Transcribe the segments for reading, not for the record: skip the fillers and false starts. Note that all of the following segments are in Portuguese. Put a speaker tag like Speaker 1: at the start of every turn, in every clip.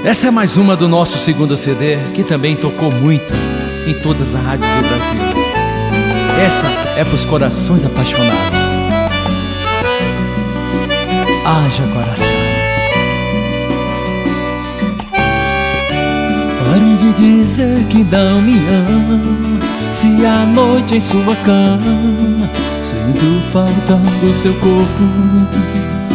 Speaker 1: Essa é mais uma do nosso segundo CD, que também tocou muito em todas as rádios do Brasil. Essa é pros corações apaixonados. Haja coração. Pare de dizer que não me ama, se à noite em sua cama sinto falta do seu corpo.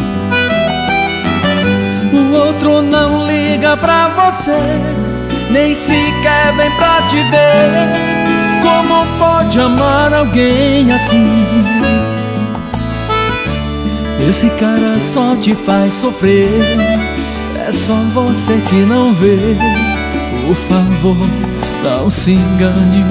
Speaker 1: O outro não liga pra você, nem sequer vem pra te ver. Como pode amar alguém assim? Esse cara só te faz sofrer, é só você que não vê. Por favor, não se engane.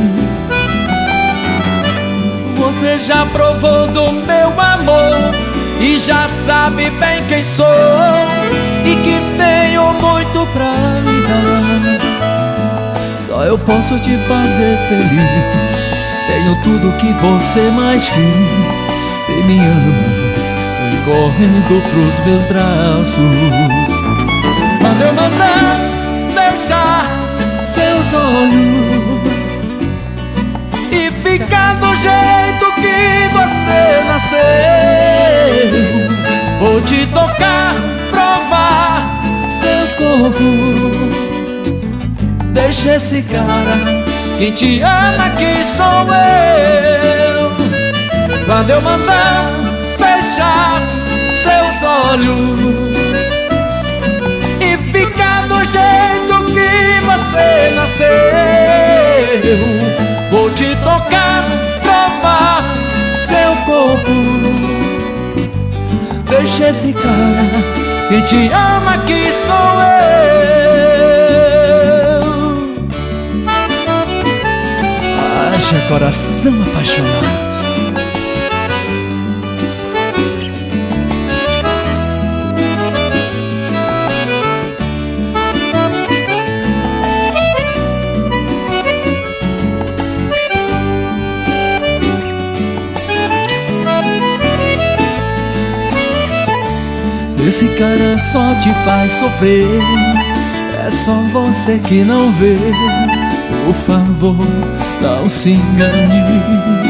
Speaker 1: Você já provou do meu amor e já sabe bem quem sou e que tenho muito pra lhe dar. Só eu posso te fazer feliz, tenho tudo que você mais quis. Se me amas, vem correndo pros meus braços. Quando eu mandar deixar seus olhos e ficar do jeito que você nasceu, vou te tocar, provar seu corpo. Deixa esse cara, quem te ama aqui sou eu. Quando eu mandar fechar seus olhos e ficar do jeito que você nasceu, vou te tocar, provar seu corpo. Deixa esse cara, quem te ama aqui sou eu. Haja coração apaixonado. Esse cara só te faz sofrer, é só você que não vê. Por favor, não se engane.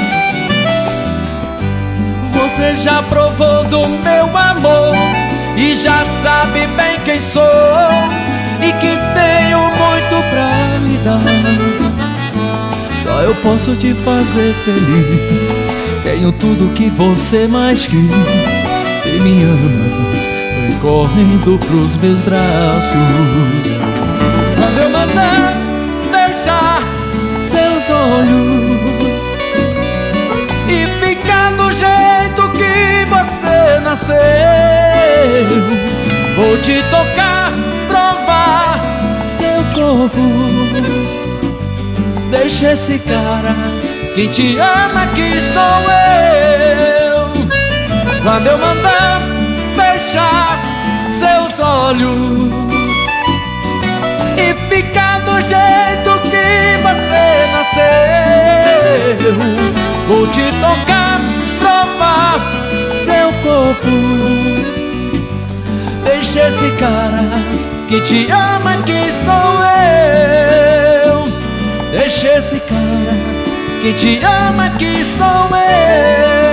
Speaker 1: Você já provou do meu amor e já sabe bem quem sou e que tenho muito pra lhe dar. Só eu posso te fazer feliz, tenho tudo que você mais quis. Se me amas, vem correndo pros meus braços. Quando eu mandar deixar seus olhos e ficar do jeito que você nasceu, vou te tocar, provar seu corpo. Deixa esse cara, quem te ama aqui sou eu. Quando eu mandar fechar seus olhos e ficar do jeito que você nasceu, vou te tocar, provar seu corpo. Deixa esse cara, que te ama que sou eu. Deixa esse cara, que te ama que sou eu.